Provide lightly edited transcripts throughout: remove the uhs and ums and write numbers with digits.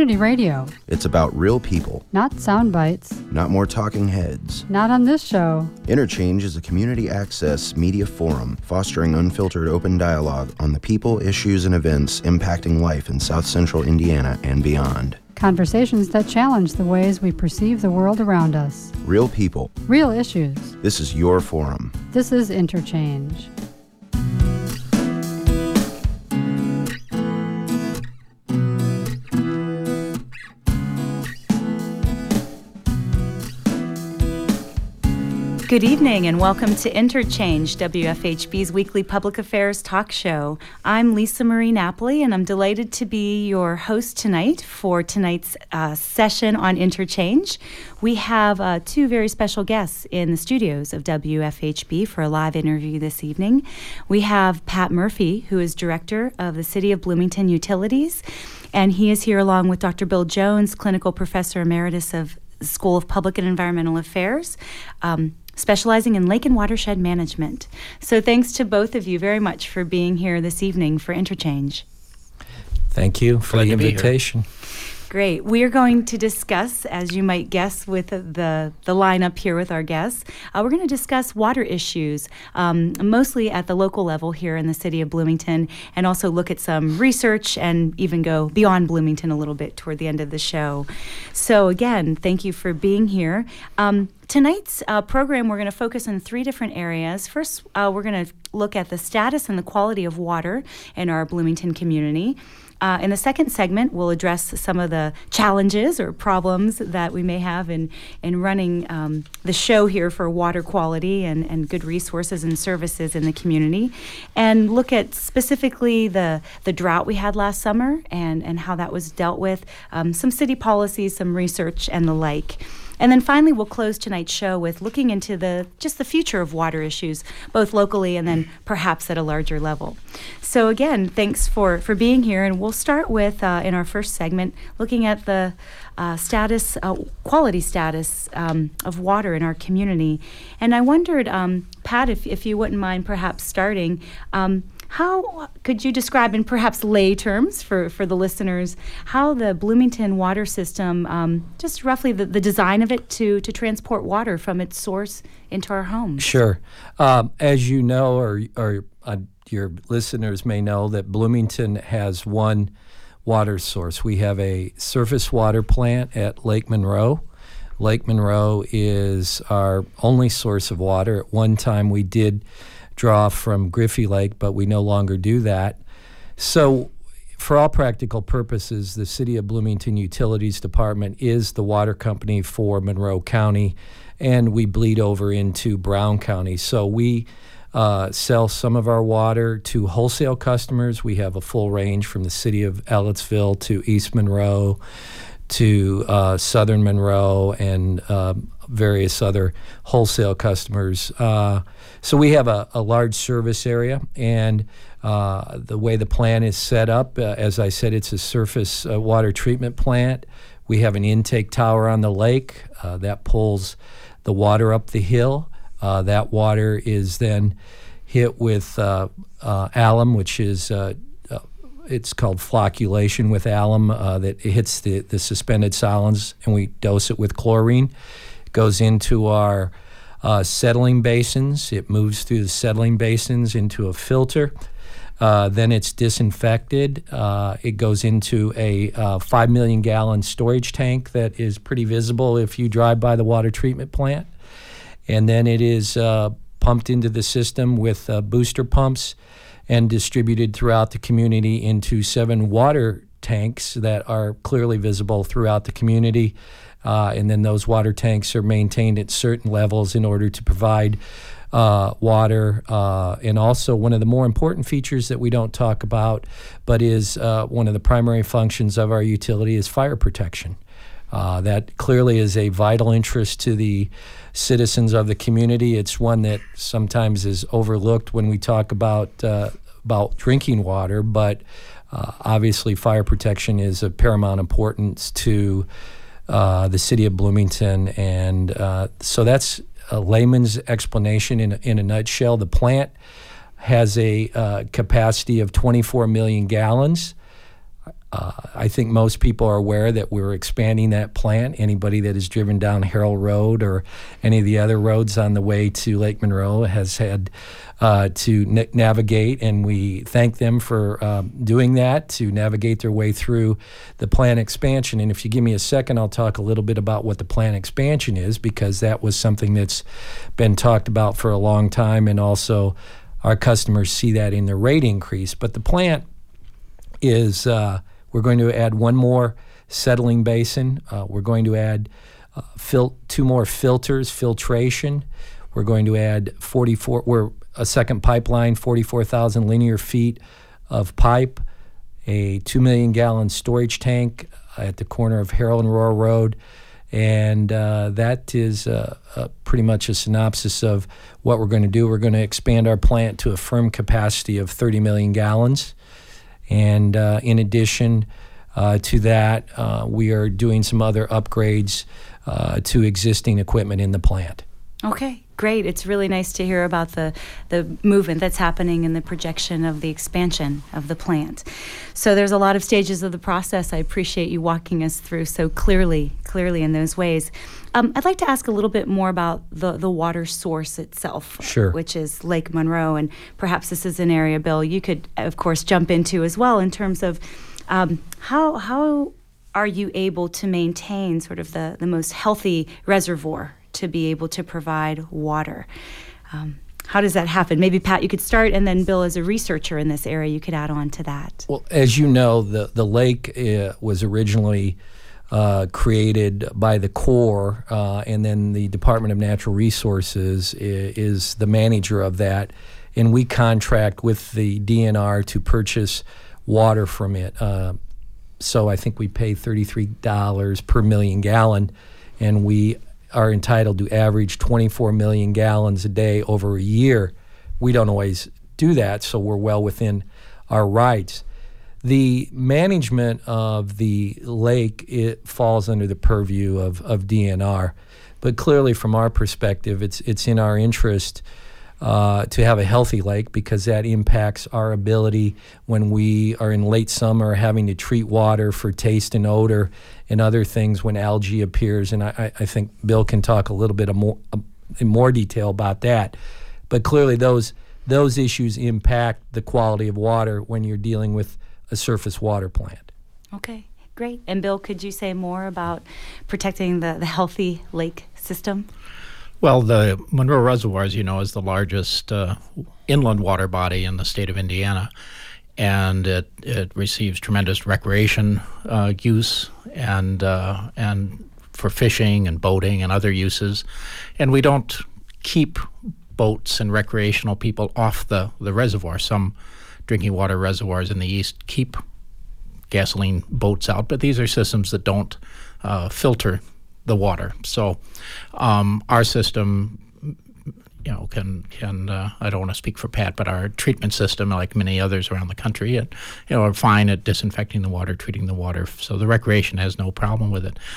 community radio. It's about real people. Not sound bites. Not more talking heads. Not on this show. Interchange is a community access media forum fostering unfiltered open dialogue on the people, issues, and events impacting life in South Central Indiana and beyond. Conversations that challenge the ways we perceive the world around us. Real people. Real issues. This is your forum. This is Interchange. Good evening and welcome to Interchange, WFHB's weekly public affairs talk show. I'm Lisa Marie Napoli and I'm delighted to be your host tonight for tonight's session on Interchange. We have two very special guests in the studios of WFHB for a live interview this evening. We have Pat Murphy, who is director of the City of Bloomington Utilities, and he is here along with Dr. Bill Jones, clinical professor emeritus of the School of Public and Environmental Affairs, specializing in lake and watershed management. So thanks to both of you very much for being here this evening for Interchange. Thank you for the invitation. Great. We are going to discuss, as you might guess with the lineup here with our guests, we're going to discuss water issues, mostly at the local level here in the city of Bloomington, and also look at some research and even go beyond Bloomington a little bit toward the end of the show. So again, thank you for being here. Tonight's program, we're going to focus on three different areas. First, we're going to look at the status and the quality of water in our Bloomington community. In the second segment, we'll address some of the challenges or problems that we may have in running the show here for water quality and good resources and services in the community, and look at specifically the drought we had last summer and how that was dealt with, some city policies, some research, and the like. And then finally, we'll close tonight's show with looking into the future of water issues, both locally and then perhaps at a larger level. So again, thanks for being here. And we'll start with, in our first segment, looking at the quality status of water in our community. And I wondered, Pat, if you wouldn't mind perhaps starting, how could you describe in perhaps lay terms for the listeners how the Bloomington water system, just roughly the design of it to transport water from its source into our homes? Sure. As you know, or your listeners may know, that Bloomington has one water source. We have a surface water plant at Lake Monroe. Lake Monroe is our only source of water. At one time we did draw from Griffey Lake, but we no longer do that. So for all practical purposes, the City of Bloomington Utilities Department is the water company for Monroe County, and we bleed over into Brown County. So we sell some of our water to wholesale customers. We have a full range from the city of Ellettsville to East Monroe to Southern Monroe and various other wholesale customers. So we have a large service area, and the way the plant is set up, as I said, it's a surface water treatment plant. We have an intake tower on the lake that pulls the water up the hill. That water is then hit with alum, which is it's called flocculation with alum that hits the suspended solids, and we dose it with chlorine. It goes into our settling basins. It moves through the settling basins into a filter. Then it's disinfected. It goes into a 5 million gallon storage tank that is pretty visible if you drive by the water treatment plant. And then it is pumped into the system with booster pumps and distributed throughout the community into 7 water tanks that are clearly visible throughout the community. And then those water tanks are maintained at certain levels in order to provide water. And also one of the more important features that we don't talk about, but is one of the primary functions of our utility, is fire protection. That clearly is a vital interest to the citizens of the community. It's one that sometimes is overlooked when we talk about drinking water, but obviously fire protection is of paramount importance to the city of Bloomington. And so that's a layman's explanation in a nutshell. The plant has a capacity of 24 million gallons. I think most people are aware that we're expanding that plant. Anybody that has driven down Harold Road or any of the other roads on the way to Lake Monroe has had to navigate, and we thank them for doing that, to navigate their way through the plant expansion. And if you give me a second, I'll talk a little bit about what the plant expansion is, because that was something that's been talked about for a long time, and also our customers see that in their rate increase. But the plant is... we're going to add one more settling basin. We're going to add 2 more filters, filtration. We're going to add a second pipeline, 44,000 linear feet of pipe, a 2 million gallon storage tank at the corner of Harold and Royal Road. And that is pretty much a synopsis of what we're going to do. We're going to expand our plant to a firm capacity of 30 million gallons. And in addition to that, we are doing some other upgrades to existing equipment in the plant. Okay, great. It's really nice to hear about the movement that's happening and the projection of the expansion of the plant. So there's a lot of stages of the process. I appreciate you walking us through so clearly in those ways. I'd like to ask a little bit more about the water source itself, sure, which is Lake Monroe, and perhaps this is an area, Bill, you could, of course, jump into as well in terms of how are you able to maintain sort of the most healthy reservoir to be able to provide water? How does that happen? Maybe, Pat, you could start, and then Bill, as a researcher in this area, you could add on to that. Well, as you know, the lake was originally created by the Corps, and then the Department of Natural Resources is the manager of that, and we contract with the DNR to purchase water from it. So I think we pay $33 per million gallon, and we are entitled to average 24 million gallons a day over a year. We don't always do that, so we're well within our rights. The management of the lake, it falls under the purview of DNR, but clearly from our perspective, it's in our interest to have a healthy lake, because that impacts our ability when we are in late summer having to treat water for taste and odor and other things when algae appears. And I think Bill can talk a little bit in more detail about that. But clearly those issues impact the quality of water when you're dealing with a surface water plant. Okay, great. And Bill, could you say more about protecting the healthy lake system? Well, the Monroe Reservoir, as you know, is the largest inland water body in the state of Indiana, and it receives tremendous recreation use and for fishing and boating and other uses. And we don't keep boats and recreational people off the reservoir. Some drinking water reservoirs in the east keep gasoline boats out, but these are systems that don't filter the water. So our system, can I don't want to speak for Pat, but our treatment system, like many others around the country, are fine at disinfecting the water, treating the water. So the recreation has no problem with it.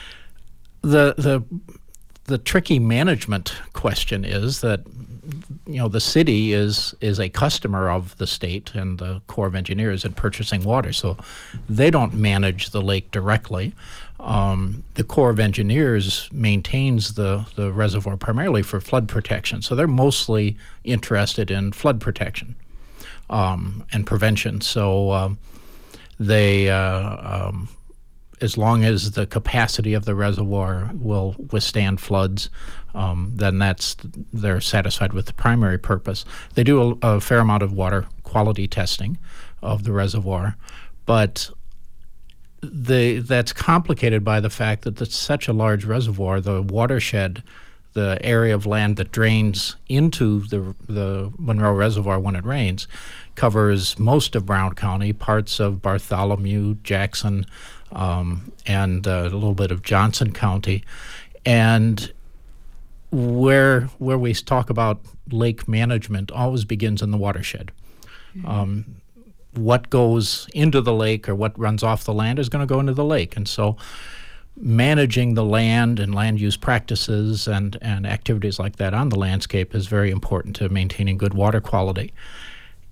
The tricky management question is that the city is a customer of the state and the Corps of Engineers in purchasing water, so they don't manage the lake directly. The Corps of Engineers maintains the reservoir primarily for flood protection, so they're mostly interested in flood protection and prevention. So they as long as the capacity of the reservoir will withstand floods, then they're satisfied with the primary purpose. They do a fair amount of water quality testing of the reservoir, but that's complicated by the fact that it's such a large reservoir. The watershed, the area of land that drains into the Monroe Reservoir when it rains, covers most of Brown County, parts of Bartholomew, Jackson, and a little bit of Johnson County. And where we talk about lake management always begins in the watershed. Mm-hmm. What goes into the lake or what runs off the land is going to go into the lake. And so managing the land and land use practices and activities like that on the landscape is very important to maintaining good water quality.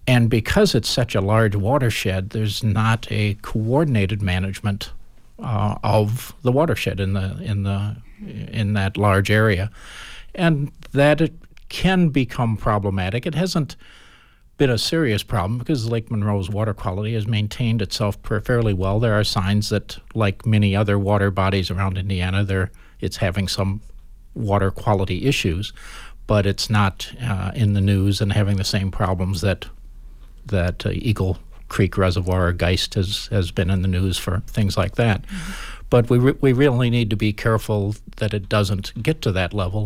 And because it's such a large watershed, there's not a coordinated management of the watershed in that large area, and that it can become problematic. It hasn't been a serious problem because Lake Monroe's water quality has maintained itself fairly well. There are signs that, like many other water bodies around Indiana, it's having some water quality issues, but it's not in the news and having the same problems that Eagle Creek Reservoir or Geist has been in the news for things like that. Mm-hmm. But we really need to be careful that it doesn't get to that level.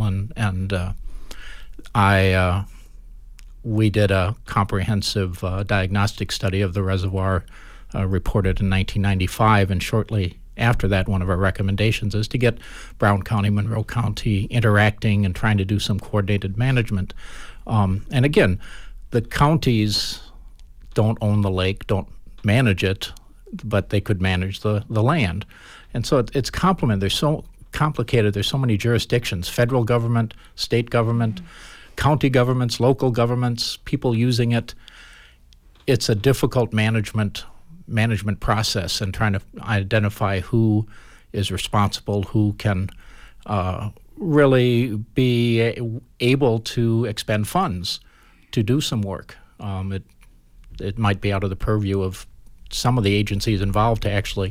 We did a comprehensive diagnostic study of the reservoir reported in 1995, and shortly after that, one of our recommendations is to get Brown County, Monroe County interacting and trying to do some coordinated management. And again, the counties don't own the lake, don't manage it, but they could manage the land. And so it's complemented. They're so complicated. There's so many jurisdictions, federal government, state government, county governments, local governments, people using it. It's a difficult management process, and trying to identify who is responsible, who can really be able to expend funds to do some work. It might be out of the purview of some of the agencies involved to actually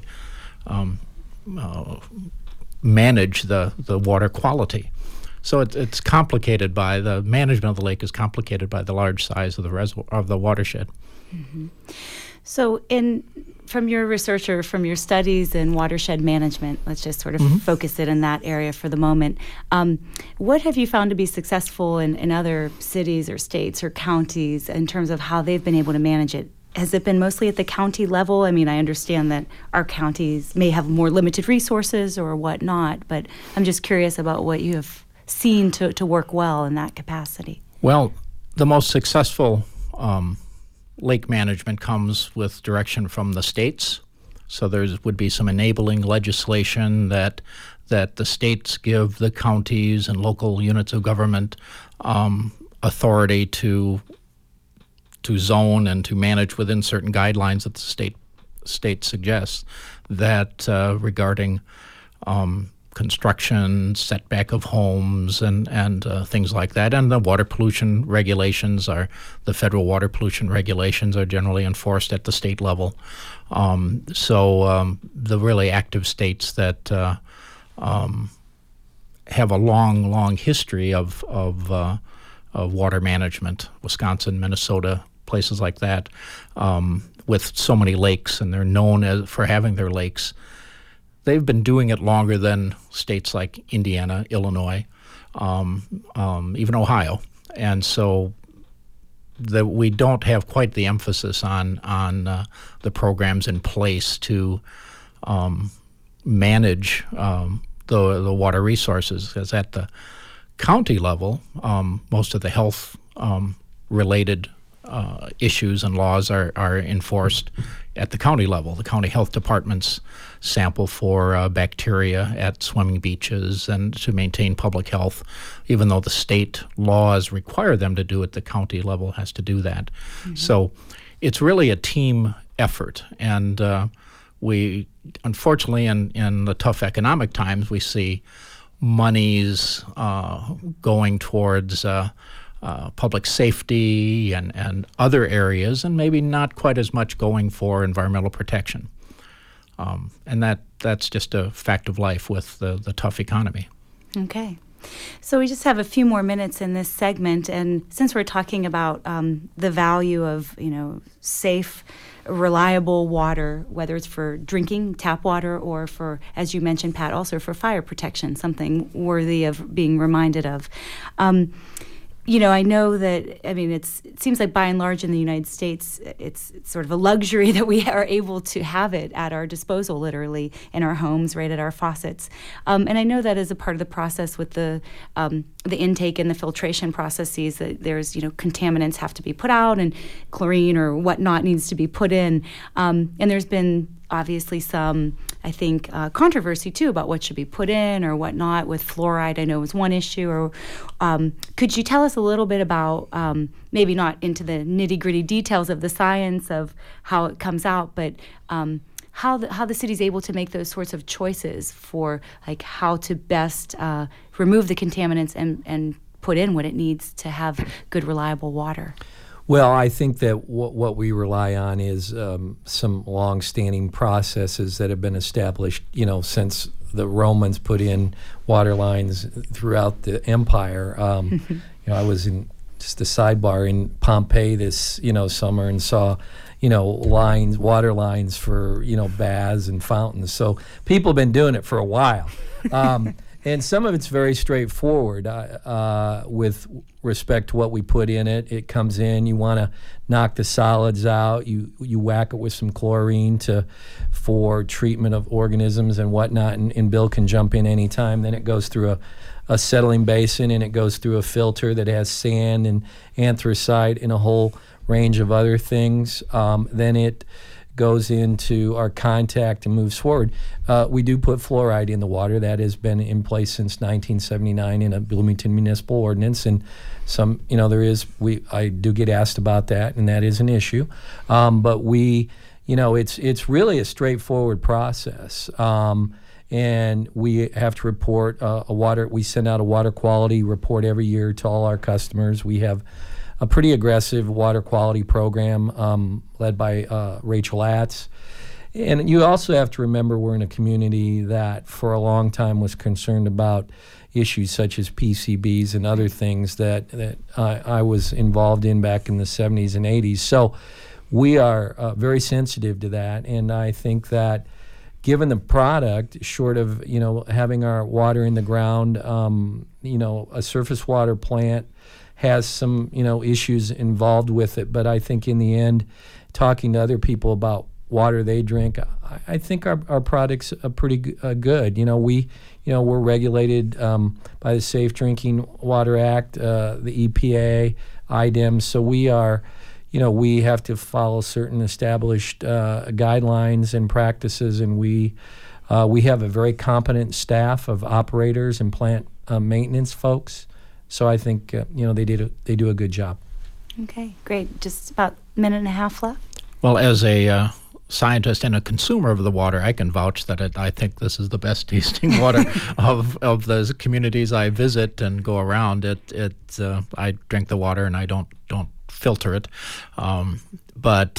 manage the water quality. So it's complicated by the management of the lake is complicated by the large size of the reservoir of the watershed. Mm-hmm. So from your research or from your studies in watershed management, let's just sort of focus it in that area for the moment. What have you found to be successful in other cities or states or counties in terms of how they've been able to manage it? Has it been mostly at the county level? I mean, I understand that our counties may have more limited resources or whatnot, but I'm just curious about what you have seen to work well in that capacity. Well, the most successful lake management comes with direction from the states. So there would be some enabling legislation that the states give the counties and local units of government authority to zone and to manage within certain guidelines that the state suggests, that regarding construction, setback of homes, and things like that. And the water pollution regulations the federal water pollution regulations are generally enforced at the state level. So the really active states that have a long history of water management, Wisconsin, Minnesota, places like that, with so many lakes, and they're known for having their lakes. They've been doing it longer than states like Indiana, Illinois, even Ohio. And so we don't have quite the emphasis on the programs in place to manage the water resources, because at the county level, most of the health related issues and laws are enforced at the county level. The county health departments sample for bacteria at swimming beaches and to maintain public health. Even though the state laws require them to do it, the county level has to do that. Mm-hmm. So it's really a team effort. And we, unfortunately, in the tough economic times, we see monies going towards public safety and other areas, and maybe not quite as much going for environmental protection. And that's just a fact of life with the tough economy. Okay. So we just have a few more minutes in this segment, and since we're talking about the value of, safe, reliable water, whether it's for drinking, tap water, or for, as you mentioned, Pat, also for fire protection, something worthy of being reminded of. I know that, it seems like by and large in the United States, it's sort of a luxury that we are able to have it at our disposal, literally, in our homes, right at our faucets. And I know that as a part of the process with the the intake and the filtration processes, that there's, contaminants have to be put out and chlorine or whatnot needs to be put in. And there's been obviously some, I think, controversy too about what should be put in or whatnot with fluoride. I know was one issue. Or could you tell us a little bit about, maybe not into the nitty-gritty details of the science of how it comes out, but how the city's able to make those sorts of choices for like how to best remove the contaminants and put in what it needs to have good, reliable water? Well, I think that what we rely on is some long-standing processes that have been established, since the Romans put in water lines throughout the empire. I was in just a sidebar in Pompeii this, summer and saw, water lines for, baths and fountains. So people have been doing it for a while. And some of it's very straightforward with respect to what we put in it. It comes in, you want to knock the solids out, you whack it with some chlorine for treatment of organisms and whatnot, and Bill can jump in anytime. Then it goes through a settling basin, and it goes through a filter that has sand and anthracite and a whole range of other things. Then it goes into our contact and moves forward. We do put fluoride in the water. That has been in place since 1979 in a Bloomington municipal ordinance, and some, I do get asked about that, and that is an issue. But we, it's really a straightforward process. And we have to report we send out a water quality report every year to all our customers. We have a pretty aggressive water quality program led by Rachel Atz. And you also have to remember we're in a community that for a long time was concerned about issues such as PCBs and other things that I was involved in back in the 70s and 80s. So we are very sensitive to that, and I think that given the product, short of having our water in the ground, a surface water plant has some issues involved with it. But I think in the end, talking to other people about water they drink, I think our products are pretty good. We're regulated by the Safe Drinking Water Act, the EPA, IDEM. So we are. We have to follow certain established guidelines and practices, and we have a very competent staff of operators and plant maintenance folks. So I think they do a good job. Okay, great. Just about a minute and a half left. Well, as a scientist and a consumer of the water, I can vouch that I think this is the best tasting water of the communities I visit and go around. I drink the water and I don't filter it, but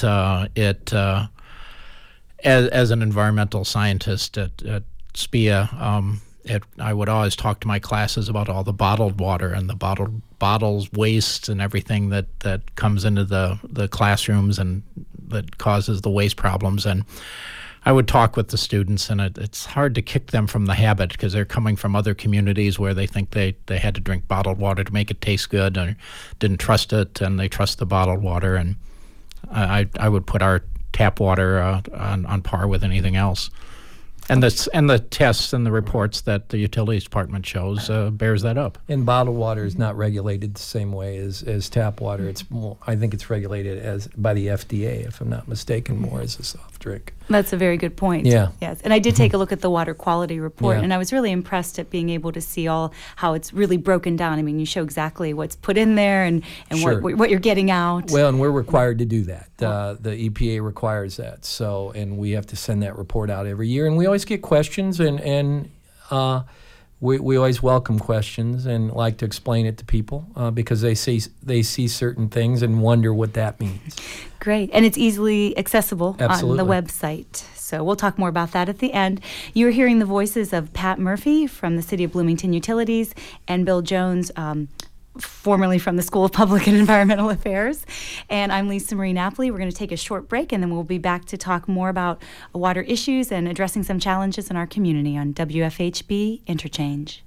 as an environmental scientist at SPIA, I would always talk to my classes about all the bottled water and the bottles waste and everything that comes into the classrooms and that causes the waste problems. And I would talk with the students, and it's hard to kick them from the habit because they're coming from other communities where they think they had to drink bottled water to make it taste good and didn't trust it, and they trust the bottled water. And I would put our tap water on par with anything else. And the tests and the reports that the utilities department shows bears that up. And bottled water is not regulated the same way as tap water. It's more, I think it's regulated by the FDA, if I'm not mistaken, more as a soft drink. That's a very good point. Yeah. Yes. And I did take a look at the water quality report, Yeah. and I was really impressed at being able to see how it's really broken down. I mean, you show exactly what's put in there and Sure. what you're getting out. Well, and we're required to do that. The EPA requires that. So, and we have to send that report out every year. And we always get questions, and we always welcome questions and like to explain it to people because they see certain things and wonder what that means. Great. And it's easily accessible Absolutely. on the website. So we'll talk more about that at the end. You're hearing the voices of Pat Murphy from the City of Bloomington Utilities and Bill Jones, formerly from the School of Public and Environmental Affairs. And I'm Lisa Marie Napoli. We're going to take a short break, and then we'll be back to talk more about water issues and addressing some challenges in our community on WFHB Interchange.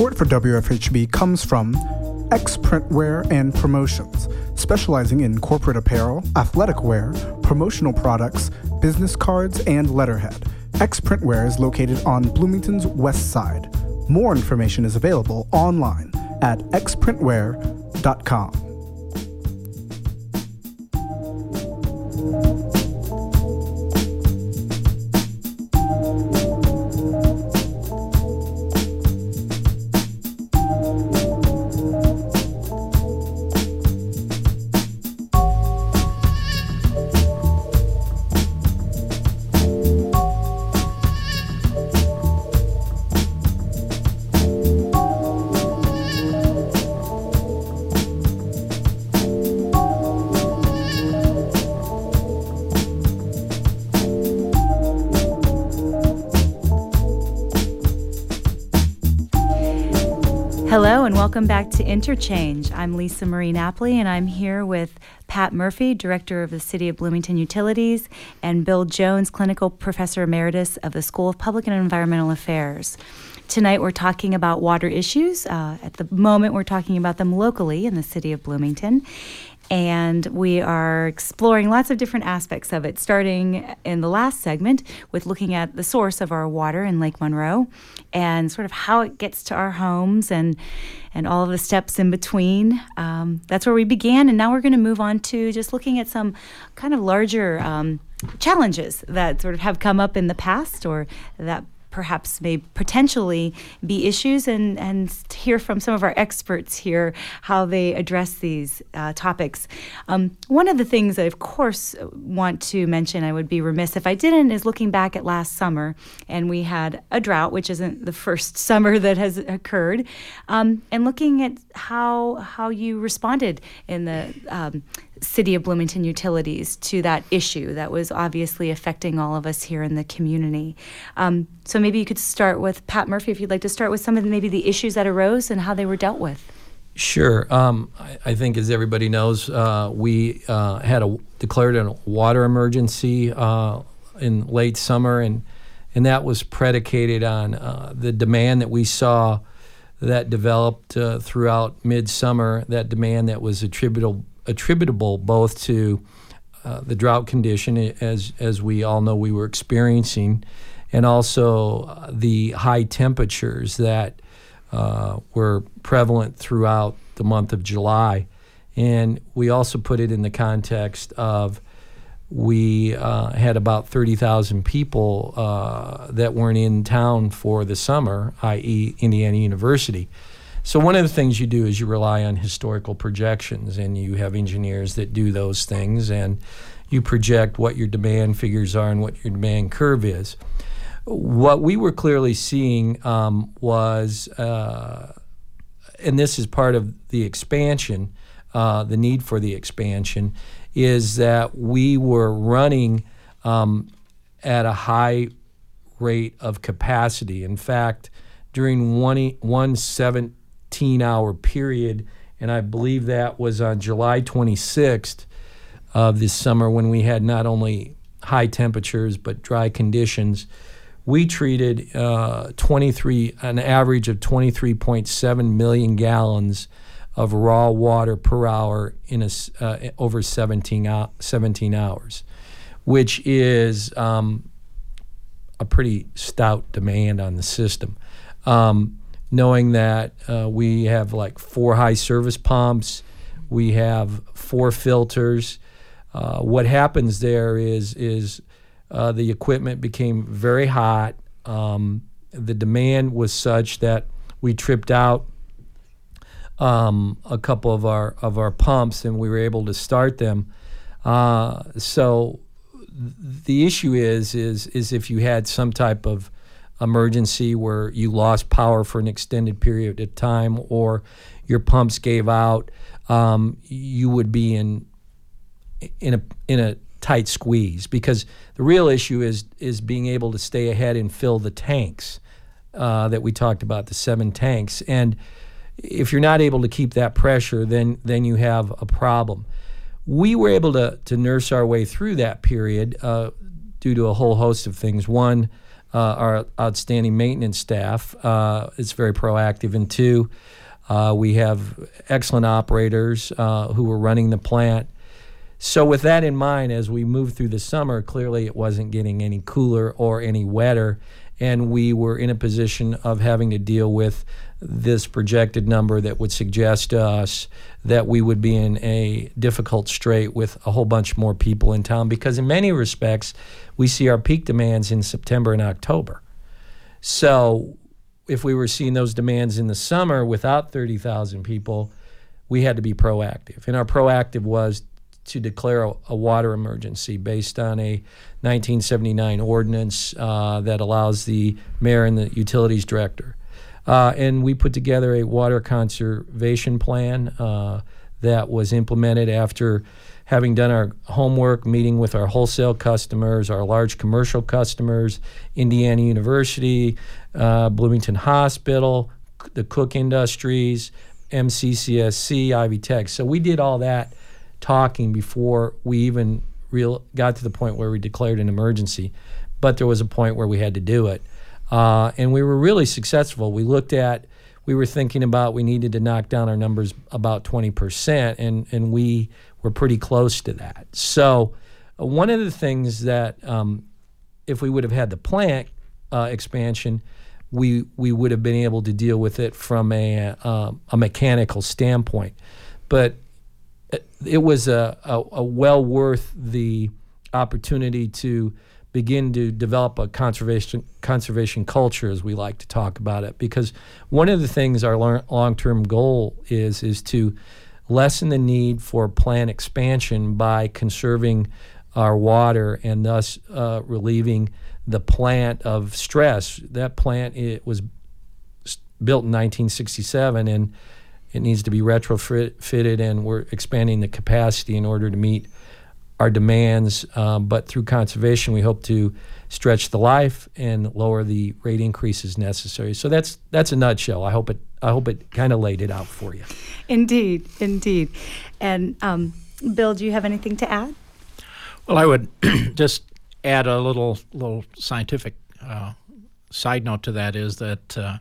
Support for WFHB comes from X Printwear and Promotions, specializing in corporate apparel, athletic wear, promotional products, business cards, and letterhead. X Printwear is located on Bloomington's west side. More information is available online at xprintwear.com. Hello and welcome back to Interchange. I'm Lisa Marie Napoli and I'm here with Pat Murphy, Director of the City of Bloomington Utilities, and Bill Jones, Clinical Professor Emeritus of the School of Public and Environmental Affairs. Tonight we're talking about water issues. At the moment we're talking about them locally in the City of Bloomington. And we are exploring lots of different aspects of it, starting in the last segment with looking at the source of our water in Lake Monroe and sort of how it gets to our homes and all of the steps in between. That's where we began, and now we're going to move on to just looking at some kind of larger challenges that sort of have come up in the past or that perhaps may potentially be issues, and hear from some of our experts here how they address these topics. One of the things I, of course, want to mention, I would be remiss if I didn't, is looking back at last summer, and we had a drought, which isn't the first summer that has occurred, and looking at how you responded in the City of Bloomington Utilities to that issue that was obviously affecting all of us here in the community. So maybe you could start with Pat Murphy, if you'd like to start with some of maybe the issues that arose and how they were dealt with. Sure. I think, as everybody knows, we had declared a water emergency in late summer, and that was predicated on the demand that we saw that developed throughout midsummer, that demand that was attributable both to the drought condition, as we all know we were experiencing, and also the high temperatures that were prevalent throughout the month of July. And we also put it in the context of we had about 30,000 people that weren't in town for the summer, i.e. Indiana University. So one of the things you do is you rely on historical projections, and you have engineers that do those things, and you project what your demand figures are and what your demand curve is. What we were clearly seeing was, and this is part of the expansion, the need for the expansion, is that we were running at a high rate of capacity. In fact, during one 17-hour period, and I believe that was on July 26th of this summer, when we had not only high temperatures but dry conditions, we treated an average of 23.7 million gallons of raw water per hour in over 17 hours, which is a pretty stout demand on the system. Knowing that we have like 4 high service pumps, we have 4 filters. What happens there is the equipment became very hot. The demand was such that we tripped out a couple of our pumps, and we were able to start them. So the issue is if you had some type of emergency where you lost power for an extended period of time, or your pumps gave out, you would be in a tight squeeze, because the real issue is being able to stay ahead and fill the tanks that we talked about, the 7 tanks. And if you're not able to keep that pressure, then you have a problem. We were able to nurse our way through that period due to a whole host of things. One, our outstanding maintenance staff is very proactive. And two, we have excellent operators who are running the plant. So with that in mind, as we moved through the summer, clearly it wasn't getting any cooler or any wetter, and we were in a position of having to deal with this projected number that would suggest to us that we would be in a difficult strait with a whole bunch more people in town, because in many respects, we see our peak demands in September and October. So if we were seeing those demands in the summer without 30,000 people, we had to be proactive. And our proactive was to declare a water emergency based on a 1979 ordinance that allows the mayor and the utilities director. And we put together a water conservation plan that was implemented after having done our homework, meeting with our wholesale customers, our large commercial customers, Indiana University, Bloomington Hospital, the Cook Industries, MCCSC, Ivy Tech. So we did all that talking before we even got to the point where we declared an emergency. But there was a point where we had to do it. And we were really successful. We were thinking about we needed to knock down our numbers about 20%, and we were pretty close to that. So one of the things that if we would have had the plant expansion, we would have been able to deal with it from a mechanical standpoint. But it was a well worth the opportunity to begin to develop a conservation culture, as we like to talk about it, because one of the things our long-term goal is to lessen the need for plant expansion by conserving our water and thus relieving the plant of stress. That plant, it was built in 1967, and it needs to be retrofitted, and we're expanding the capacity in order to meet our demands. But through conservation, we hope to stretch the life and lower the rate increases necessary. So that's a nutshell. I hope it kind of laid it out for you. Indeed. And Bill, do you have anything to add? Well, I would just add a little scientific side note to that, is that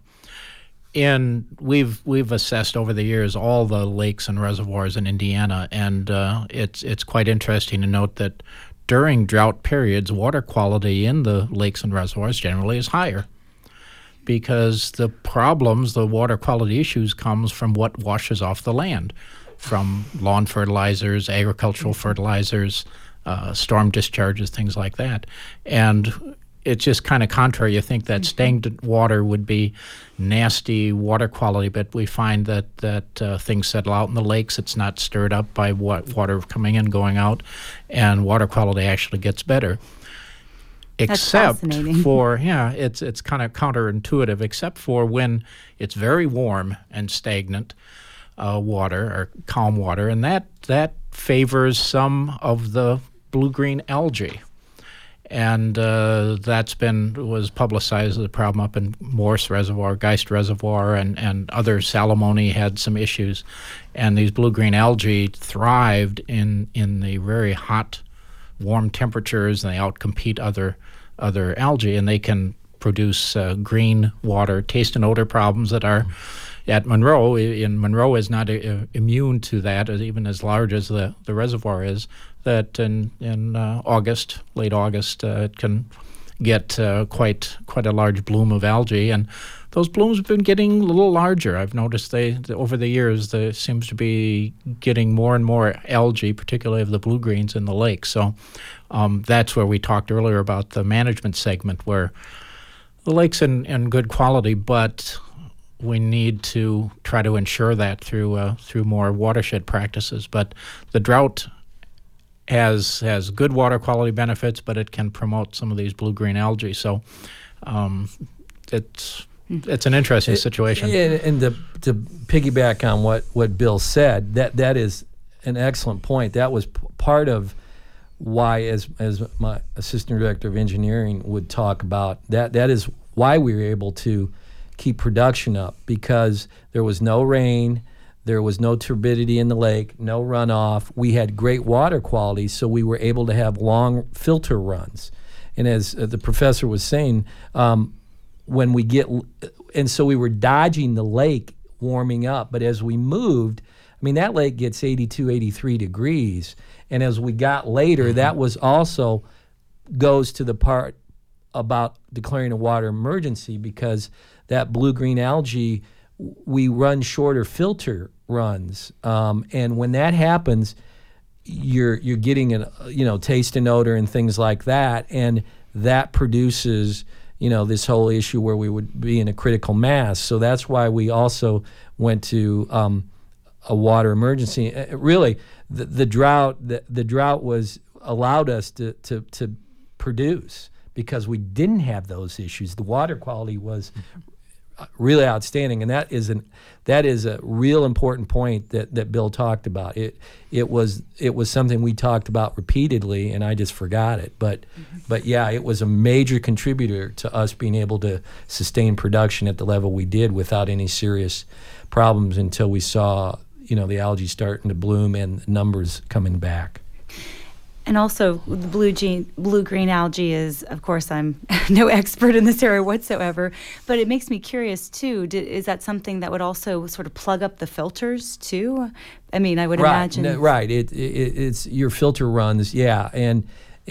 we've assessed over the years all the lakes and reservoirs in Indiana, and it's quite interesting to note that during drought periods, water quality in the lakes and reservoirs generally is higher, because the water quality issues comes from what washes off the land, from lawn fertilizers, agricultural fertilizers, storm discharges, things like that. And it's just kind of contrary. You think that stagnant water would be nasty water quality, but we find that things settle out in the lakes. It's not stirred up by water coming in, going out, and water quality actually gets better. Except for, it's kind of counterintuitive, except for when it's very warm and stagnant water, or calm water, and that favors some of the blue-green algae. And was publicized as a problem up in Morse Reservoir, Geist Reservoir, and other Salamone had some issues. And these blue-green algae thrived in the very hot, warm temperatures, and they outcompete other algae, and they can produce green water, taste and odor problems that are at Monroe. Monroe is not immune to that, even as large as the reservoir is. That in late August, it can get quite a large bloom of algae, and those blooms have been getting a little larger. I've noticed over the years there seems to be getting more and more algae, particularly of the blue-greens in the lake. So that's where we talked earlier about the management segment, where the lake's in good quality, but we need to try to ensure that through more watershed practices. But the drought has good water quality benefits, but it can promote some of these blue-green algae. So it's an interesting situation. And to piggyback on what Bill said, that is an excellent point. That was part of why, as my assistant director of engineering would talk about, that is why we were able to keep production up, because there was no rain, there was no turbidity in the lake, no runoff. We had great water quality, so we were able to have long filter runs. And as the professor was saying, when we get, and so we were dodging the lake warming up, but as we moved, I mean, that lake gets 82, 83 degrees. And as we got later, that was also goes to the part about declaring a water emergency, because that blue-green algae, we run shorter filter runs. And when that happens, you're getting taste and odor and things like that. And that produces, this whole issue where we would be in a critical mass. So that's why we also went to a water emergency. Really, the drought was allowed us to produce because we didn't have those issues. The water quality was really outstanding, and that is a real important point that Bill talked about. It was something we talked about repeatedly, and I just forgot it. But yeah, it was a major contributor to us being able to sustain production at the level we did without any serious problems until we saw the algae starting to bloom and numbers coming back. And also, the blue-green algae is, of course, I'm no expert in this area whatsoever, but it makes me curious, too. Is that something that would also sort of plug up the filters, too? I mean, I would imagine. Right. It's your filter runs, yeah. And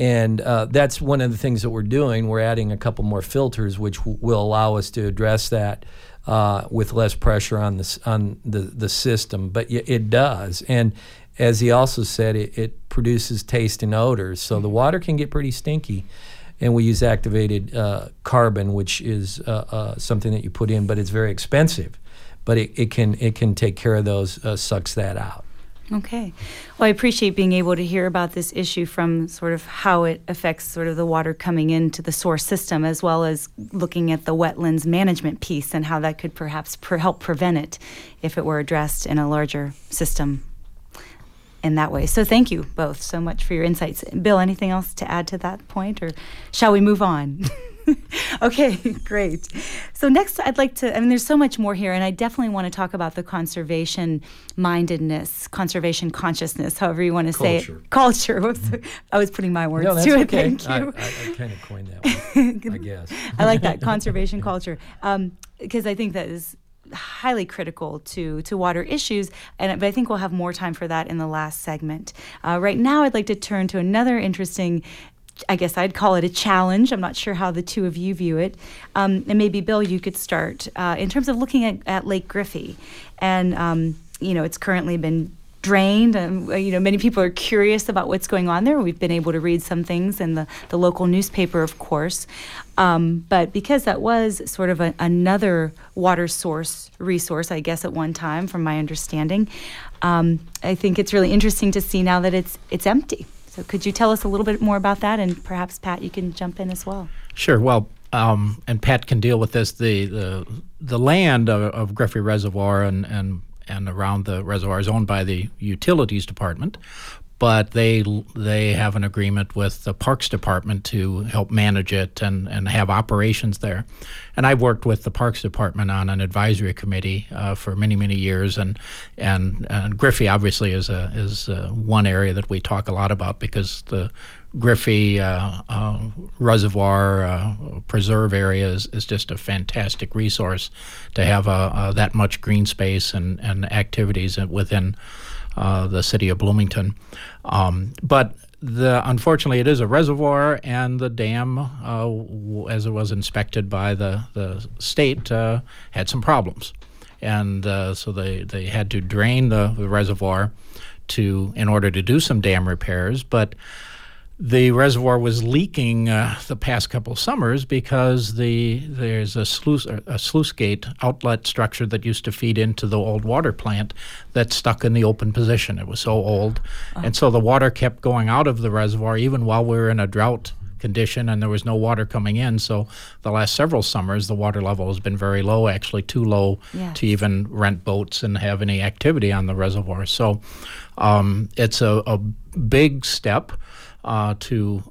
that's one of the things that we're doing. We're adding a couple more filters, which will allow us to address that with less pressure on the system. But it does. And as he also said, it produces taste and odors. So the water can get pretty stinky. And we use activated carbon, which is something that you put in, but it's very expensive. But it can take care of those, sucks that out. Okay. Well, I appreciate being able to hear about this issue from sort of how it affects sort of the water coming into the source system, as well as looking at the wetlands management piece and how that could perhaps help prevent it if it were addressed in a larger system in that way. So thank you both so much for your insights. Bill, anything else to add to that point, or shall we move on? Okay, great. So next, I'd like to, there's so much more here, and I definitely want to talk about the conservation mindedness, conservation consciousness, however you want to say it. Culture. I was putting my words to it. Okay. Thank you. I kind of coined that one, I guess. I like that, conservation culture, because I think that is highly critical to water issues, but I think we'll have more time for that in the last segment. Right now, I'd like to turn to another interesting, I guess I'd call it a challenge. I'm not sure how the two of you view it. And maybe, Bill, you could start in terms of looking at Lake Griffey. And, it's currently been drained. Many people are curious about what's going on there. We've been able to read some things in the local newspaper, of course. But because that was sort of another water resource, I guess, at one time, from my understanding, I think it's really interesting to see now that it's empty. So could you tell us a little bit more about that? And perhaps, Pat, you can jump in as well. Sure. Well, and Pat can deal with this. The land of Griffey Reservoir and around the reservoir is owned by the Utilities Department, but they have an agreement with the Parks Department to help manage it and have operations there. And I've worked with the Parks Department on an advisory committee for many, many years, and Griffey obviously is one area that we talk a lot about, because the Griffey Reservoir Preserve area is just a fantastic resource to have that much green space and activities within the city of Bloomington. But unfortunately, it is a reservoir, and the dam, as it was inspected by the state, had some problems. And so they had to drain the reservoir in order to do some dam repairs. But the reservoir was leaking the past couple of summers because there's a sluice gate outlet structure that used to feed into the old water plant that's stuck in the open position. It was so old. And so the water kept going out of the reservoir even while we were in a drought condition and there was no water coming in. So the last several summers, the water level has been very low, actually too low to even rent boats and have any activity on the reservoir. So it's a big step to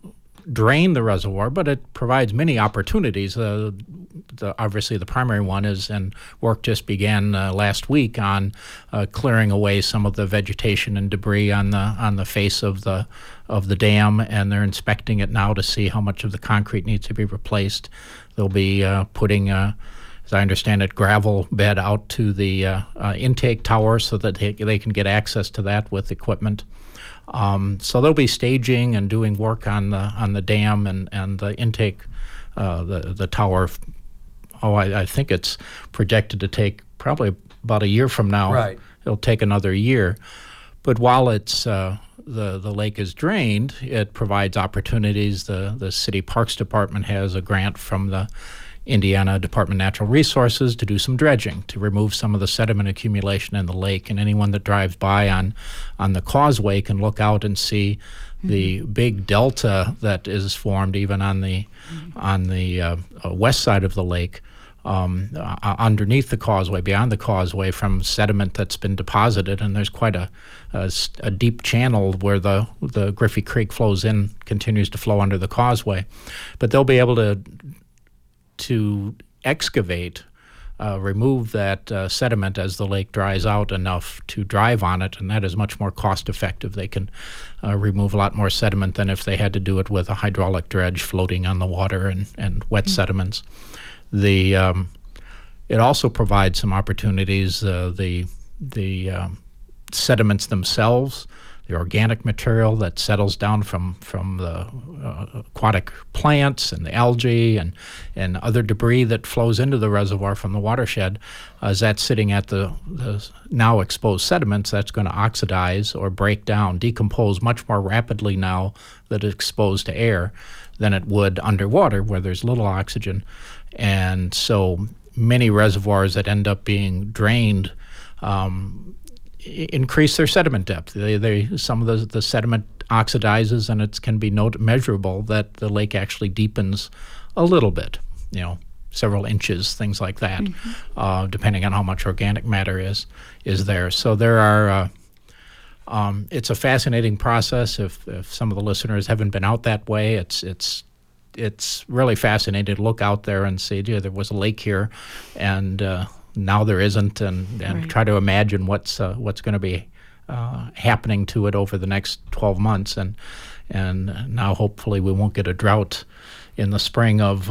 drain the reservoir, but it provides many opportunities. Obviously, the primary one is, and work just began last week on clearing away some of the vegetation and debris on the face of the dam, and they're inspecting it now to see how much of the concrete needs to be replaced. They'll be putting, as I understand it, gravel bed out to the intake tower so that they can get access to that with equipment. So they'll be staging and doing work on the dam and the intake, the tower. I think it's projected to take probably about a year from now. Right. It'll take another year. But while it's the lake is drained, it provides opportunities. The City Parks Department has a grant from the Indiana Department of Natural Resources to do some dredging, to remove some of the sediment accumulation in the lake. And anyone that drives by on the causeway can look out and see the big delta that is formed even on the west side of the lake, underneath the causeway, beyond the causeway, from sediment that's been deposited. And there's quite a deep channel where the Griffey Creek flows in, continues to flow under the causeway. But they'll be able to excavate, remove that sediment as the lake dries out enough to drive on it, and that is much more cost effective. They can remove a lot more sediment than if they had to do it with a hydraulic dredge floating on the water and wet sediments. It also provides some opportunities. The sediments themselves, the organic material that settles down from the aquatic plants and the algae and other debris that flows into the reservoir from the watershed, as that's sitting at the now exposed sediments, that's going to oxidize or break down, decompose much more rapidly now that it's exposed to air than it would underwater where there's little oxygen. And so many reservoirs that end up being drained increase their sediment depth. Some of the sediment oxidizes, and it can be measurable that the lake actually deepens a little bit, several inches, things like that, depending on how much organic matter is there. So there are. It's a fascinating process. If some of the listeners haven't been out that way, it's really fascinating to look out there and see, there was a lake here, and now there isn't, and right. Try to imagine what's going to be happening to it over the next 12 months, and now hopefully we won't get a drought in the spring of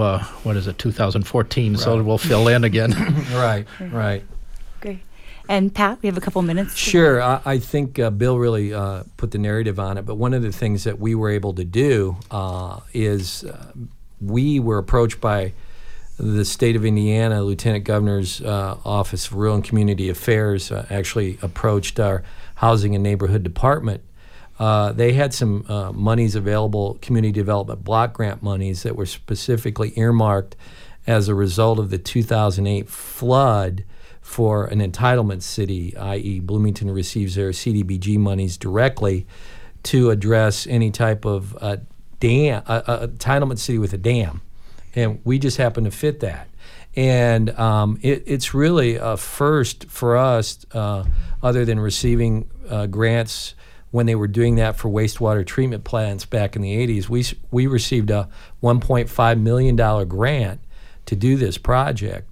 2014, right. So we'll fill in again. Right. Great. And Pat, we have a couple minutes. Sure. I think Bill really put the narrative on it, but one of the things that we were able to do is we were approached by the state of Indiana. Lieutenant Governor's Office of Rural and Community Affairs actually approached our Housing and Neighborhood Department. They had some monies available, community development block grant monies that were specifically earmarked as a result of the 2008 flood for an entitlement city, i.e. Bloomington receives their CDBG monies directly to address any type of dam, entitlement city with a dam. And we just happen to fit that. And it's really a first for us, other than receiving grants when they were doing that for wastewater treatment plants back in the 80s. We received a $1.5 million grant to do this project.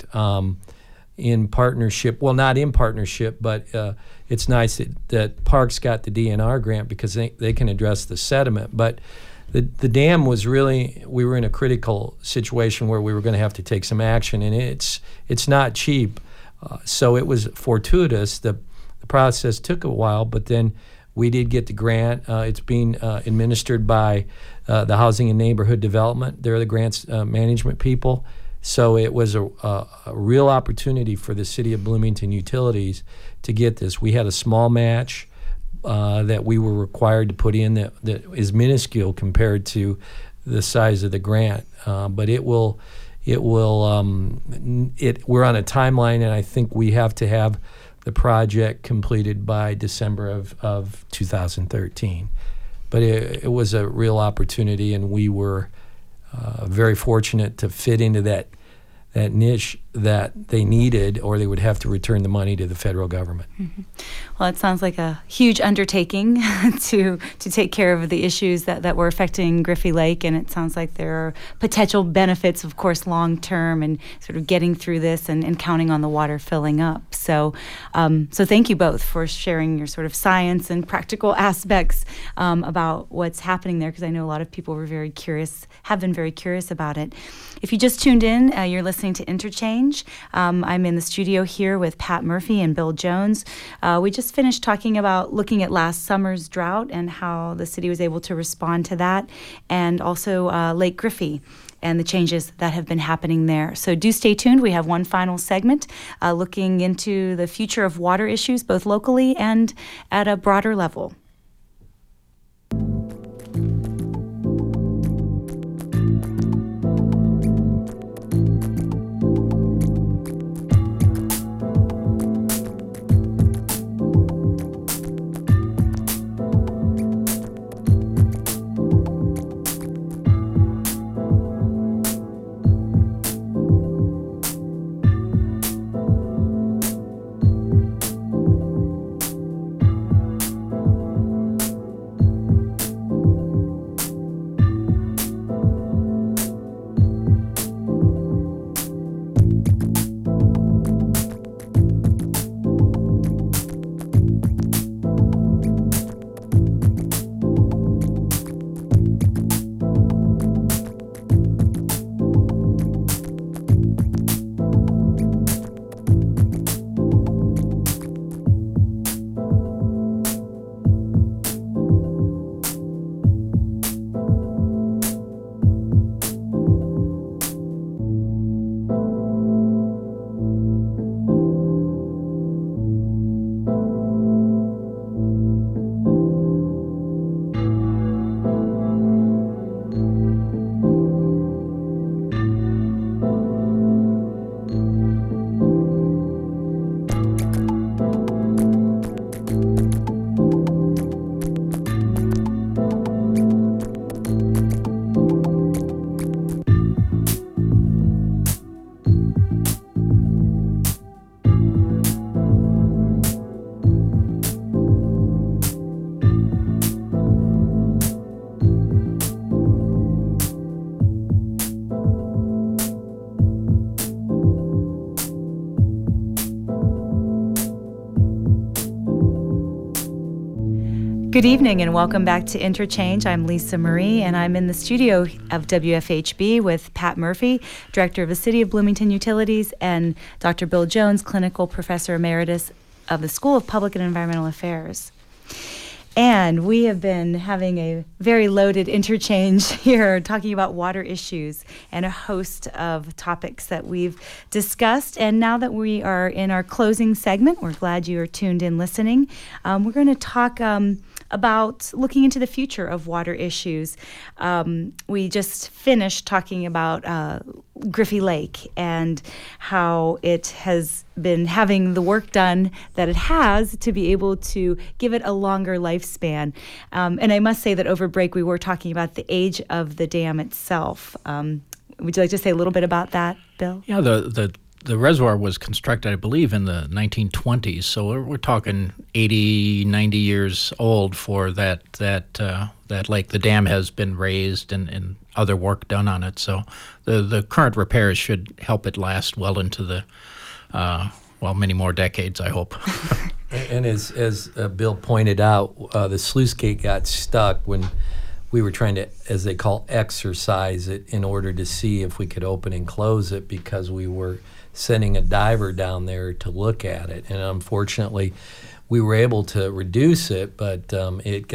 In partnership, well, not in partnership, but it's nice that Parks got the DNR grant because they can address the sediment. But the dam was really, we were in a critical situation where we were going to have to take some action, and it's not cheap. So it was fortuitous. The process took a while, but then we did get the grant. It's being administered by the Housing and Neighborhood Development. They're the grants management people. So it was a real opportunity for the City of Bloomington Utilities to get this. We had a small match that we were required to put in that is minuscule compared to the size of the grant. But we're on a timeline, and I think we have to have the project completed by December of 2013. But it was a real opportunity, and we were very fortunate to fit into that niche that they needed, or they would have to return the money to the federal government. Mm-hmm. Well, it sounds like a huge undertaking to take care of the issues that were affecting Griffey Lake, and it sounds like there are potential benefits, of course, long term, and sort of getting through this and counting on the water filling up. So thank you both for sharing your sort of science and practical aspects about what's happening there, because I know a lot of people have been very curious about it. If you just tuned in, you're listening to Interchange. I'm in the studio here with Pat Murphy and Bill Jones. We just finished looking at last summer's drought and how the city was able to respond to that, and also Lake Griffey and the changes that have been happening there. So do stay tuned. We have one final segment looking into the future of water issues, both locally and at a broader level. Good evening and welcome back to Interchange. I'm Lisa Marie, and I'm in the studio of WFHB with Pat Murphy, Director of the City of Bloomington Utilities, and Dr. Bill Jones, Clinical Professor Emeritus of the School of Public and Environmental Affairs. And we have been having a very loaded interchange here, talking about water issues and a host of topics that we've discussed. And now that we are in our closing segment, we're glad you are tuned in listening. We're going to talk about looking into the future of water issues. We just finished talking about Griffey Lake and how it has been having the work done that it has to be able to give it a longer lifespan. And I must say that over break we were talking about the age of the dam itself. Would you like to say a little bit about that, Bill? Yeah, the reservoir was constructed, I believe, in the 1920s, so we're talking 80, 90 years old for that lake. The dam has been raised and other work done on it, so the current repairs should help it last well into the, many more decades, I hope. And as Bill pointed out, the sluice gate got stuck when we were trying to, as they call, exercise it in order to see if we could open and close it, because we were sending a diver down there to look at it. And unfortunately, we were able to reduce it, but it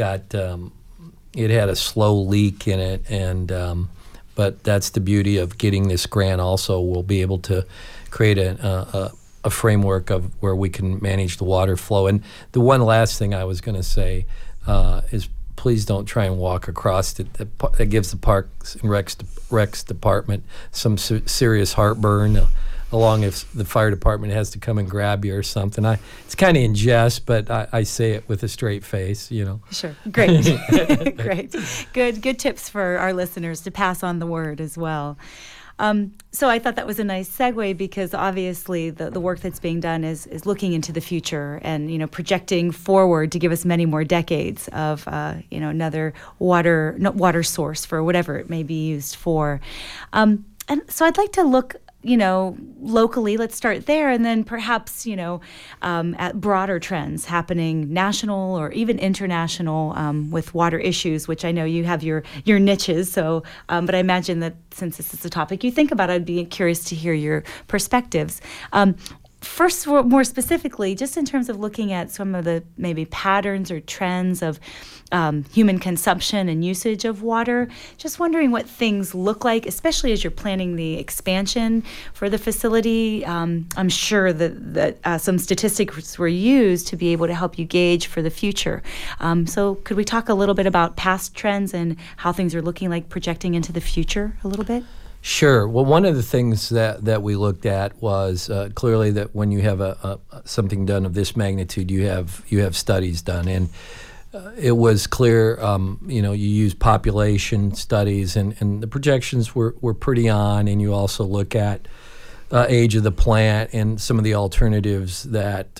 had a slow leak in it. And but that's the beauty of getting this grant. Also, we'll be able to create a framework of where we can manage the water flow. And the one last thing I was going to say is, please don't try and walk across it. That gives the Parks and Recs Department some serious heartburn, along if the fire department has to come and grab you or something. It's kind of in jest, but I say it with a straight face, you know. Sure. Great. Great. Good tips for our listeners to pass on the word as well. So I thought that was a nice segue because obviously the work that's being done is looking into the future and, projecting forward to give us many more decades of, another water source for whatever it may be used for. And so I'd like to look locally, let's start there, and then perhaps, at broader trends happening national or even international with water issues, which I know you have your niches. So, but I imagine that since this is a topic you think about, I'd be curious to hear your perspectives. First, more specifically, just in terms of looking at some of the maybe patterns or trends of human consumption and usage of water, just wondering what things look like, especially as you're planning the expansion for the facility. I'm sure that some statistics were used to be able to help you gauge for the future. So could we talk a little bit about past trends and how things are looking like projecting into the future a little bit? Sure. Well, one of the things that we looked at was clearly that when you have something done of this magnitude, you have studies done, and it was clear. You use population studies, and the projections were pretty on, and you also look at age of the plant and some of the alternatives that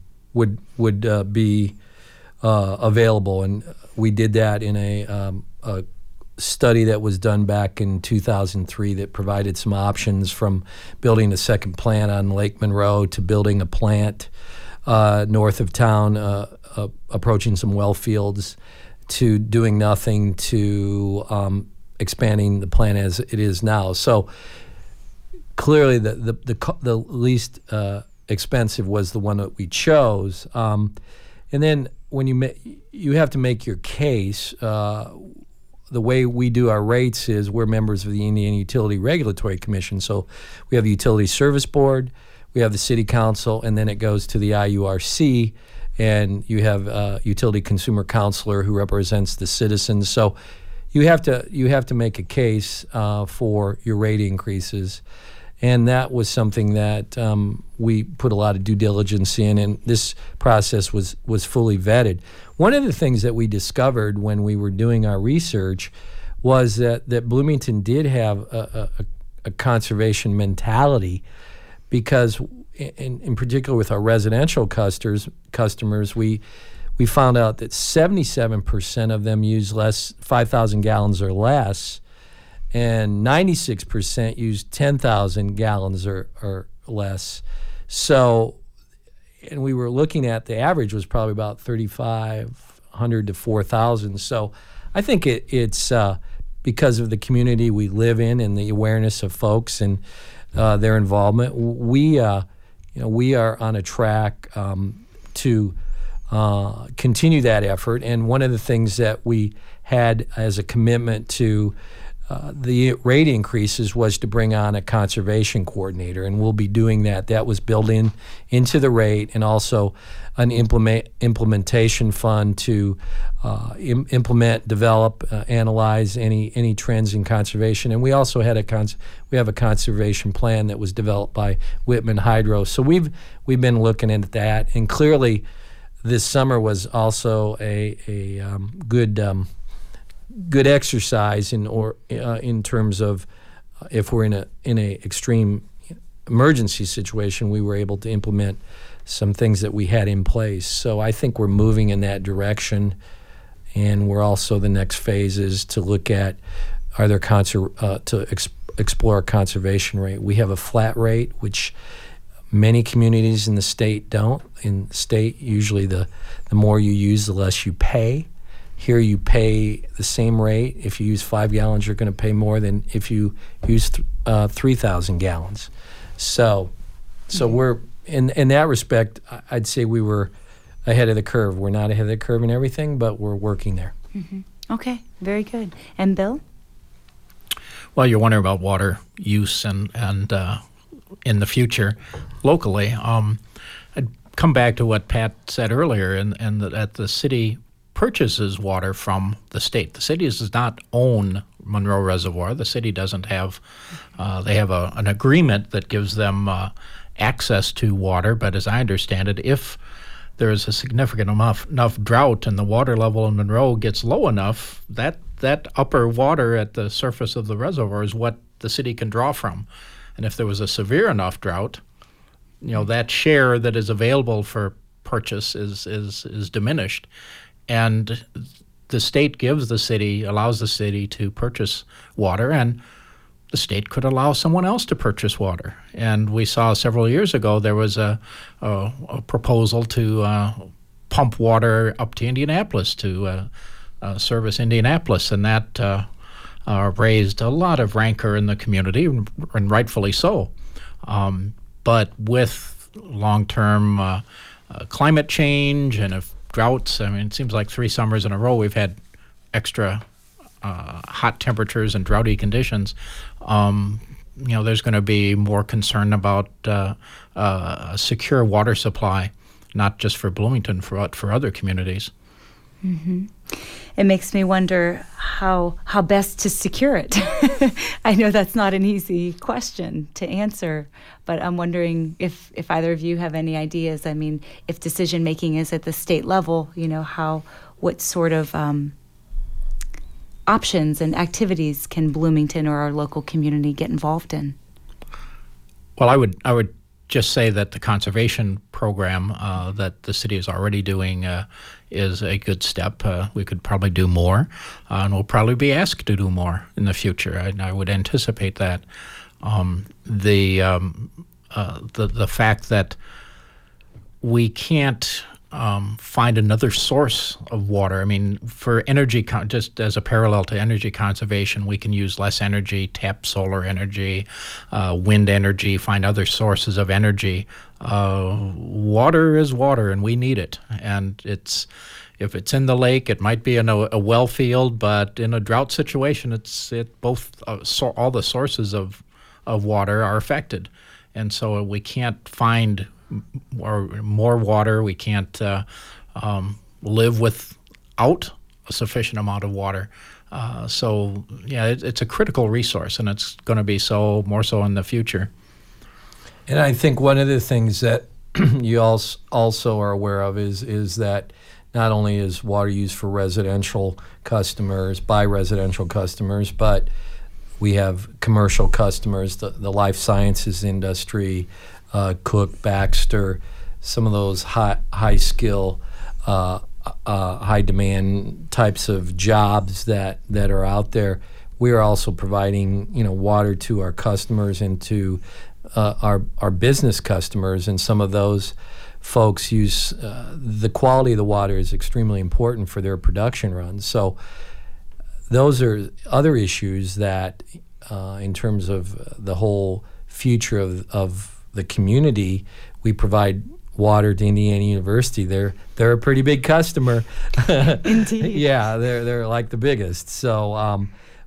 would be available, and we did that in a study that was done back in 2003 that provided some options from building a second plant on Lake Monroe to building a plant north of town, approaching some well fields, to doing nothing, to expanding the plant as it is now. So clearly the least expensive was the one that we chose. And then when you have to make your case, the way we do our rates is we're members of the Indiana Utility Regulatory Commission. So we have the Utility Service Board, we have the City Council, and then it goes to the IURC, and you have a Utility Consumer Counselor who represents the citizens. So you have to make a case for your rate increases. And that was something that we put a lot of due diligence in, and this process was fully vetted. One of the things that we discovered when we were doing our research was that Bloomington did have a conservation mentality, because in particular with our residential customers, we found out that 77% of them use 5,000 gallons or less, and 96% use 10,000 gallons or less. So, and we were looking at the average was probably about 3,500 to 4,000. So I think it's because of the community we live in and the awareness of folks and their involvement. We are on a track to continue that effort. And one of the things that we had as a commitment to the rate increases was to bring on a conservation coordinator, and we'll be doing that. That was built into the rate, and also an implementation fund to implement, develop, analyze any trends in conservation. And we also had we have a conservation plan that was developed by Whitman Hydro. So we've been looking at that, and clearly this summer was also a good exercise in terms of if we're in a extreme emergency situation, we were able to implement some things that we had in place. So I think we're moving in that direction, and we're also, the next phase is to look at explore a conservation rate. We have a flat rate, which many communities in the state don't. In the state, usually the more you use, the less you pay. Here you pay the same rate. If you use 5 gallons, you're going to pay more than if you use 3,000 gallons. So we're, in that respect, I'd say we were ahead of the curve. We're not ahead of the curve in everything, but we're working there. Mm-hmm. Okay, very good. And Bill? Well, you're wondering about water use and in the future locally. I'd come back to what Pat said earlier, and that the city purchases water from the state. The city does not own Monroe Reservoir. The city doesn't have, they have an agreement that gives them access to water, but as I understand it, if there is a significant enough drought and the water level in Monroe gets low enough, that upper water at the surface of the reservoir is what the city can draw from. And if there was a severe enough drought, that share that is available for purchase is diminished. And the state allows the city to purchase water, and the state could allow someone else to purchase water. And we saw several years ago there was a proposal to pump water up to Indianapolis to service Indianapolis, and that raised a lot of rancor in the community, and rightfully so. But with long-term climate change and if droughts, it seems like 3 summers in a row we've had extra hot temperatures and droughty conditions. There's going to be more concern about a secure water supply, not just for Bloomington, but for other communities. Mm-hmm. It makes me wonder how best to secure it. I know that's not an easy question to answer, but I'm wondering if either of you have any ideas. If decision making is at the state level, what sort of options and activities can Bloomington or our local community get involved in? Well, I would just say that the conservation program that the city is already doing is a good step. We could probably do more, and we'll probably be asked to do more in the future. I would anticipate that. The fact that we can't find another source of water. For energy, just as a parallel to energy conservation, we can use less energy, tap solar energy, wind energy, find other sources of energy. Water is water, and we need it. And if it's in the lake, it might be in a well field, but in a drought situation, all the sources of water are affected. And so we can't find more water. We can't live without a sufficient amount of water. It's a critical resource, and it's going to be more so in the future. And I think one of the things that you also are aware of is that not only is water used for residential customers, by residential customers, but we have commercial customers, the life sciences industry, Cook, Baxter, some of those high skill, high demand types of jobs that are out there. We are also providing water to our customers and to our business customers, and some of those folks use the quality of the water is extremely important for their production runs. So those are other issues that in terms of the whole future of the community, we provide water to Indiana University. They're a pretty big customer. Indeed. Yeah, they're like the biggest. So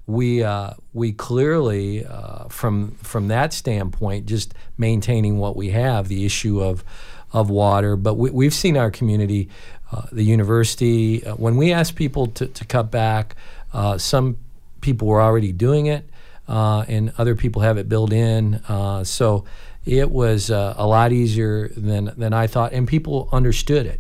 we clearly from that standpoint, just maintaining what we have, the issue of water. But we've seen our community, the university, when we ask people to cut back, some people were already doing it, and other people have it built in. So it was a lot easier than I thought, and people understood.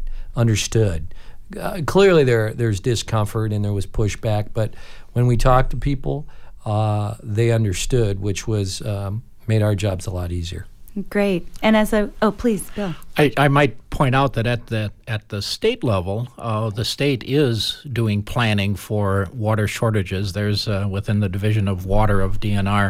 Clearly there's discomfort and there was pushback, but when we talked to people, they understood, which was made our jobs a lot easier. Great. And please, Bill. I might point out that at the state level, the state is doing planning for water shortages. There's within the Division of Water of DNR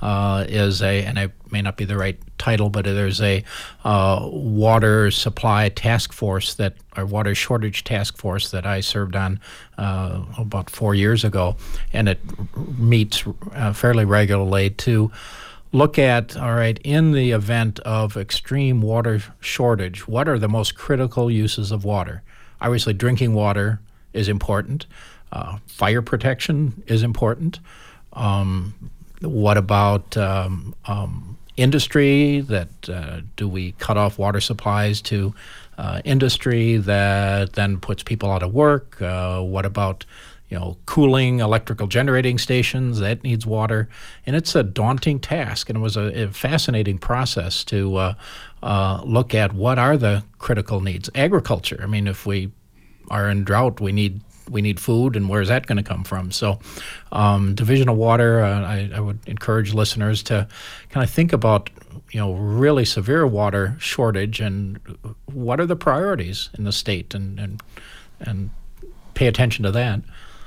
and I may not be the right title, but there's a water supply task force or water shortage task force that I served on about 4 years ago, and it meets fairly regularly to look at, all right, in the event of extreme water shortage, what are the most critical uses of water? Obviously, drinking water is important. Fire protection is important. What about industry? Do we cut off water supplies to industry that then puts people out of work? What about cooling electrical generating stations? That needs water. And it's a daunting task, and it was a fascinating process to look at what are the critical needs. Agriculture. If we are in drought, we need we need food, and where's that going to come from? So Division of Water, I would encourage listeners to kind of think about, really severe water shortage and what are the priorities in the state, and pay attention to that.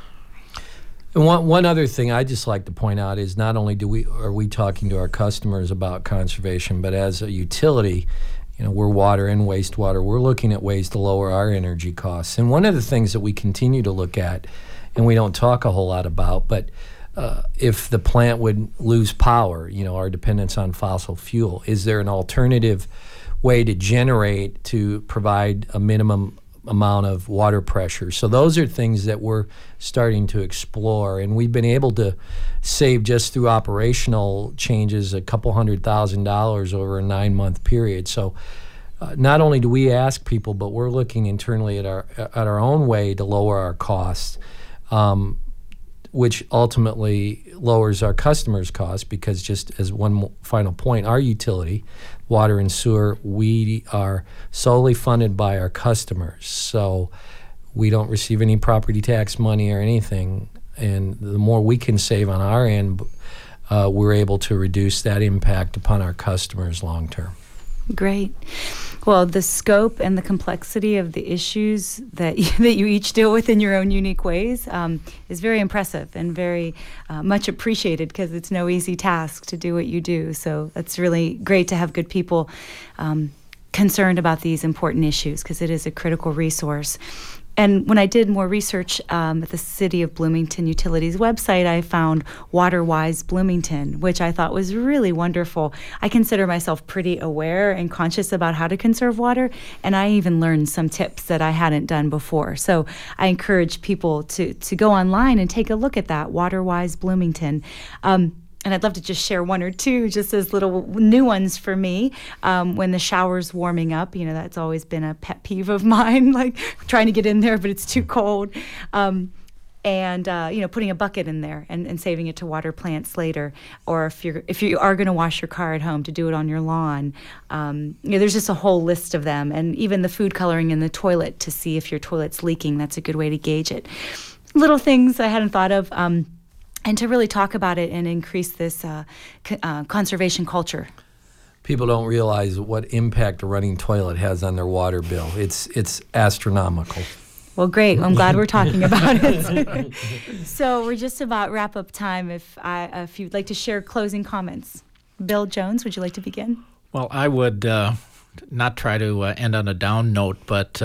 And one other thing I'd just like to point out is not only are we talking to our customers about conservation, but as a utility, we're water and wastewater. We're looking at ways to lower our energy costs. And one of the things that we continue to look at, and we don't talk a whole lot about, but if the plant would lose power, our dependence on fossil fuel, is there an alternative way to generate to provide a minimum amount of water pressure? So those are things that we're starting to explore, and we've been able to save just through operational changes $200,000 over a 9-month period. So not only do we ask people, but we're looking internally at our own way to lower our costs, which ultimately lowers our customers' costs, because just as one final point, our utility, water and sewer, we are solely funded by our customers. So we don't receive any property tax money or anything. And the more we can save on our end, we're able to reduce that impact upon our customers long term. Great. Well, the scope and the complexity of the issues that you each deal with in your own unique ways is very impressive and very much appreciated, because it's no easy task to do what you do. So that's really great to have good people concerned about these important issues, because it is a critical resource. And when I did more research at the City of Bloomington Utilities website, I found WaterWise Bloomington, which I thought was really wonderful. I consider myself pretty aware and conscious about how to conserve water, and I even learned some tips that I hadn't done before. So I encourage people to go online and take a look at that, WaterWise Bloomington. And I'd love to just share one or two, just as little new ones for me. When the shower's warming up, that's always been a pet peeve of mine, like trying to get in there, but it's too cold. And putting a bucket in there and saving it to water plants later. Or if you are going to wash your car at home, to do it on your lawn. There's just a whole list of them. And even the food coloring in the toilet, to see if your toilet's leaking. That's a good way to gauge it. Little things I hadn't thought of. And to really talk about it and increase this conservation culture. People don't realize what impact a running toilet has on their water bill. It's astronomical. Well, great. I'm glad we're talking about it. So we're just about wrap up time. If you'd like to share closing comments. Bill Jones, would you like to begin? Well, I would not try to end on a down note, but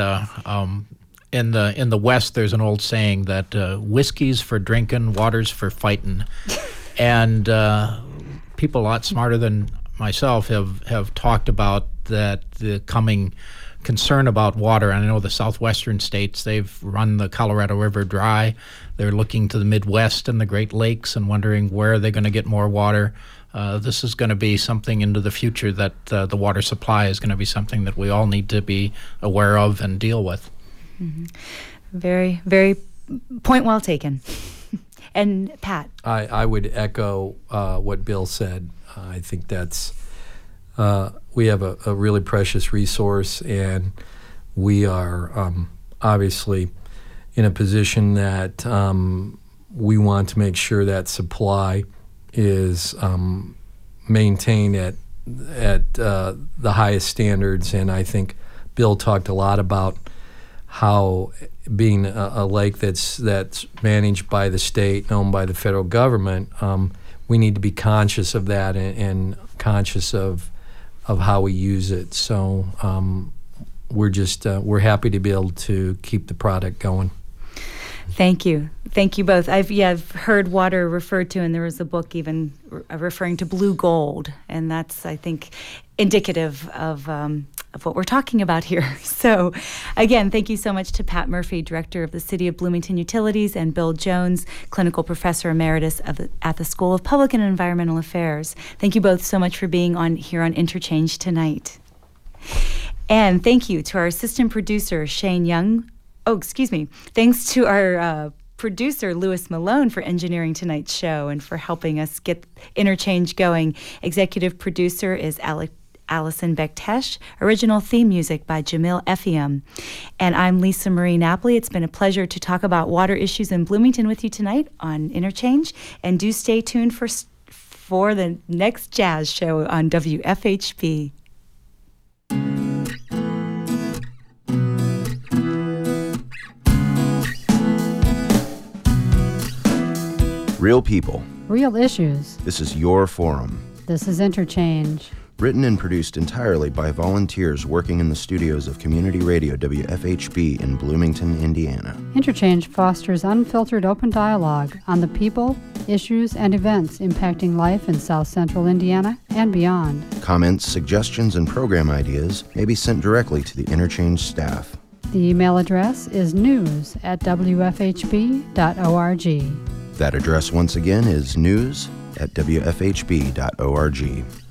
in the West, there's an old saying that whiskey's for drinking, water's for fighting. And people a lot smarter than myself have talked about that, the coming concern about water. And I know the southwestern states, they've run the Colorado River dry. They're looking to the Midwest and the Great Lakes and wondering where they're going to get more water. This is going to be something into the future that the water supply is going to be something that we all need to be aware of and deal with. Mm-hmm. Very, very point well taken. And Pat? I would echo what Bill said. I think that's we have a really precious resource, and we are obviously in a position that we want to make sure that supply is maintained at the highest standards. And I think Bill talked a lot about how being a lake that's managed by the state and owned by the federal government, we need to be conscious of that and conscious of how we use it. So we're happy to be able to keep the product going. Thank you both. I've heard water referred to, and there was a book even referring to blue gold, and that's, I think, indicative of what we're talking about here. So, again, thank you so much to Pat Murphy, Director of the City of Bloomington Utilities, and Bill Jones, Clinical Professor Emeritus at the School of Public and Environmental Affairs. Thank you both so much for being here on Interchange tonight. And thank you to our assistant producer, Shane Young. Thanks to our producer, Louis Malone, for engineering tonight's show and for helping us get Interchange going. Executive producer is Allison Bektesh. Original theme music by Jamil Effiam. And I'm Lisa Marie Napoli. It's been a pleasure to talk about water issues in Bloomington with you tonight on Interchange. And do stay tuned for the next jazz show on WFHB. Real people. Real issues. This is your forum. This is Interchange. Written and produced entirely by volunteers working in the studios of Community Radio WFHB in Bloomington, Indiana. Interchange fosters unfiltered open dialogue on the people, issues, and events impacting life in South Central Indiana and beyond. Comments, suggestions, and program ideas may be sent directly to the Interchange staff. The email address is news@wfhb.org. That address once again is news@wfhb.org.